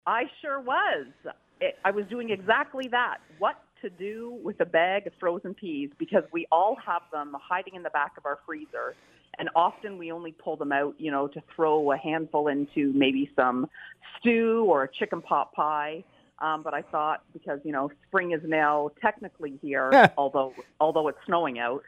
I sure was. I was doing exactly that. What to do with a bag of frozen peas because we all have them hiding in the back of our freezer. And often we only pull them out, to throw a handful into maybe some stew or a chicken pot pie. But I thought because, spring is now technically here, although it's snowing out,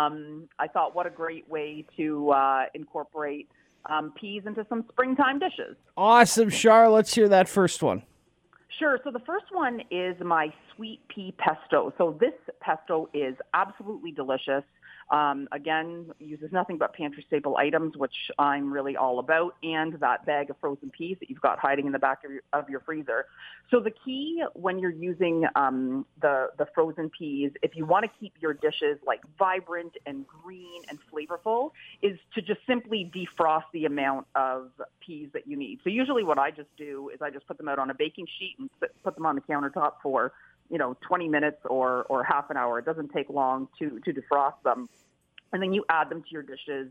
I thought what a great way to incorporate peas into some springtime dishes. Awesome, Char. Let's hear that first one. Sure. So the first one is my sweet pea pesto. So this pesto is absolutely delicious. Again, uses nothing but pantry staple items, which I'm really all about, and that bag of frozen peas that you've got hiding in the back of your freezer. So the key when you're using the frozen peas, if you want to keep your dishes like vibrant and green and flavorful, is to just simply defrost the amount of peas that you need. So usually what I just do is I just put them out on a baking sheet and put them on the countertop for 20 minutes or half an hour. It doesn't take long to defrost them. And then you add them to your dishes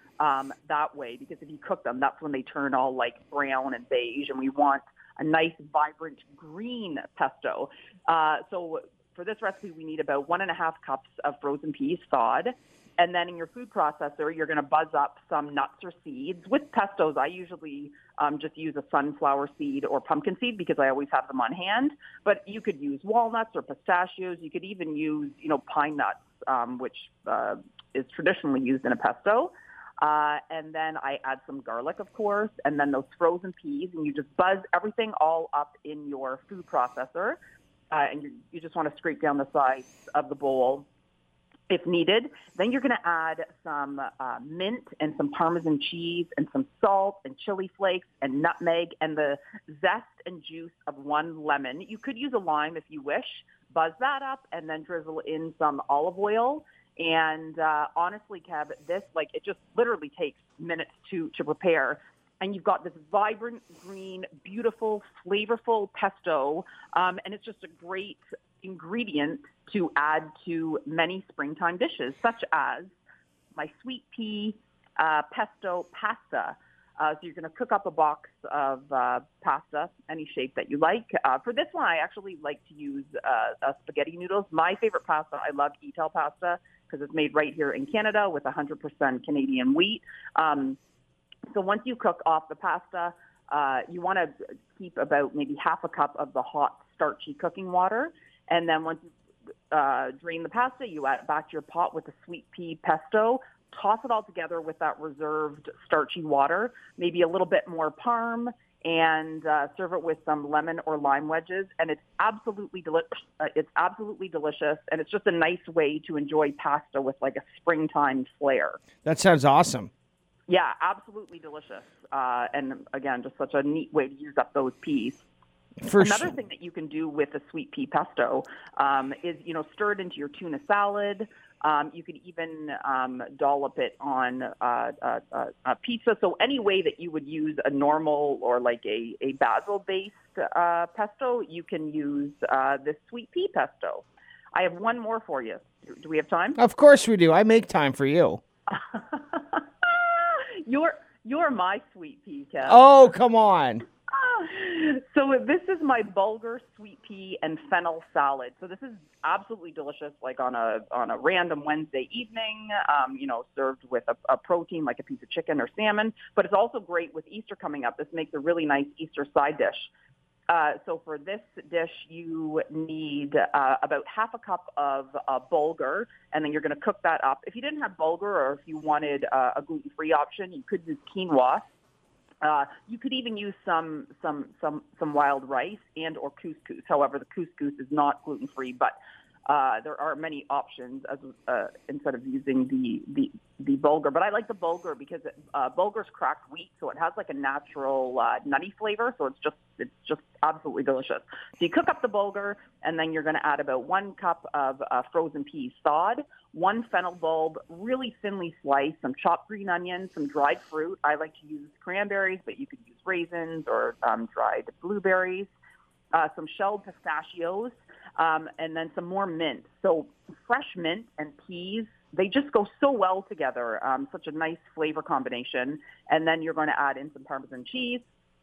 that way, because if you cook them, that's when they turn all like brown and beige, and we want a nice, vibrant green pesto. So for this recipe, we need about 1.5 cups of frozen peas thawed. And then in your food processor, you're going to buzz up some nuts or seeds. With pestos, I usually just use a sunflower seed or pumpkin seed because I always have them on hand. But you could use walnuts or pistachios. You could even use, pine nuts, which is traditionally used in a pesto. And then I add some garlic, of course, and then those frozen peas. And you just buzz everything all up in your food processor. And you just want to scrape down the sides of the bowl if needed. Then you're going to add some mint and some Parmesan cheese and some salt and chili flakes and nutmeg and the zest and juice of 1 lemon. You could use a lime if you wish. Buzz that up and then drizzle in some olive oil. And honestly, Kev, this, it just literally takes minutes to prepare. And you've got this vibrant, green, beautiful, flavorful pesto. And it's just a great ingredient to add to many springtime dishes, such as my sweet pea pesto pasta. So you're going to cook up a box of pasta, any shape that you like. For this one, I actually like to use spaghetti noodles. My favorite pasta, I love Etel pasta because it's made right here in Canada with 100% Canadian wheat. So once you cook off the pasta, you want to keep about maybe half a cup of the hot, starchy cooking water. And then once you drain the pasta, you add it back to your pot with the sweet pea pesto. Toss it all together with that reserved starchy water, maybe a little bit more parm, and serve it with some lemon or lime wedges. And it's absolutely delicious, and it's just a nice way to enjoy pasta with like a springtime flair. That sounds awesome. Yeah, absolutely delicious. And again, just such a neat way to use up those peas. Another thing that you can do with a sweet pea pesto is, stir it into your tuna salad. You could even dollop it on a pizza. So any way that you would use a normal or like a basil-based pesto, you can use this sweet pea pesto. I have one more for you. Do we have time? Of course we do. I make time for you. You're my sweet pea, Kev. Oh, come on. So this is my bulgur sweet pea and fennel salad. So this is absolutely delicious, like on a random Wednesday evening, served with a protein like a piece of chicken or salmon. But it's also great with Easter coming up. This makes a really nice Easter side dish. So for this dish, you need about half a cup of bulgur, and then you're going to cook that up. If you didn't have bulgur, or if you wanted a gluten-free option, you could use quinoa. You could even use some wild rice and or couscous. However, the couscous is not gluten-free, but there are many options instead of using the bulgur. But I like the bulgur because bulgur's cracked wheat, so it has like a natural nutty flavor. So it's just absolutely delicious. So you cook up the bulgur, and then you're going to add about 1 cup of frozen peas thawed, 1 fennel bulb, really thinly sliced, some chopped green onions, some dried fruit. I like to use cranberries, but you could use raisins or dried blueberries, some shelled pistachios, and then some more mint. So fresh mint and peas, they just go so well together, such a nice flavor combination. And then you're going to add in some Parmesan cheese,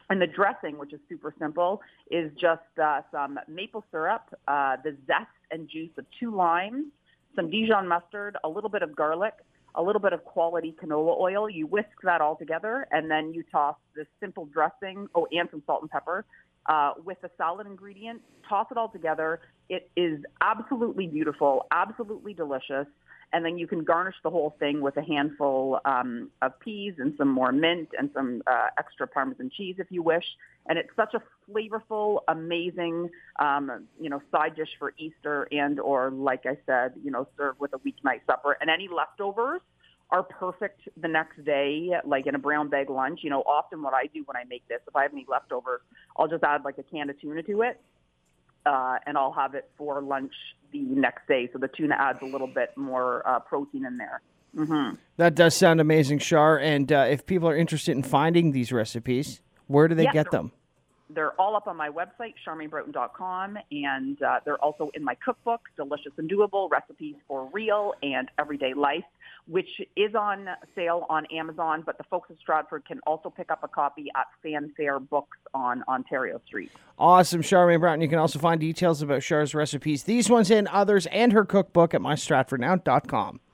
And the dressing, which is super simple, is just some maple syrup, the zest and juice of 2 limes, some Dijon mustard, a little bit of garlic, a little bit of quality canola oil. You whisk that all together, and then you toss this simple dressing, and some salt and pepper, with the salad ingredient. Toss it all together. It is absolutely beautiful, absolutely delicious. And then you can garnish the whole thing with a handful of peas and some more mint and some extra Parmesan cheese if you wish. And it's such a flavorful, amazing, side dish for Easter or, like I said, served with a weeknight supper. And any leftovers are perfect the next day, like in a brown bag lunch. Often what I do when I make this, if I have any leftovers, I'll just add like a can of tuna to it. And I'll have it for lunch the next day. So the tuna adds a little bit more protein in there. Mm-hmm. That does sound amazing, Char. And if people are interested in finding these recipes, where do they get them? They're all up on my website, charmainebroughton.com, and they're also in my cookbook, Delicious and Doable, Recipes for Real and Everyday Life, which is on sale on Amazon, but the folks at Stratford can also pick up a copy at Fanfare Books on Ontario Street. Awesome, Charmaine Broughton. You can also find details about Char's recipes, these ones and others, and her cookbook at mystratfordnow.com.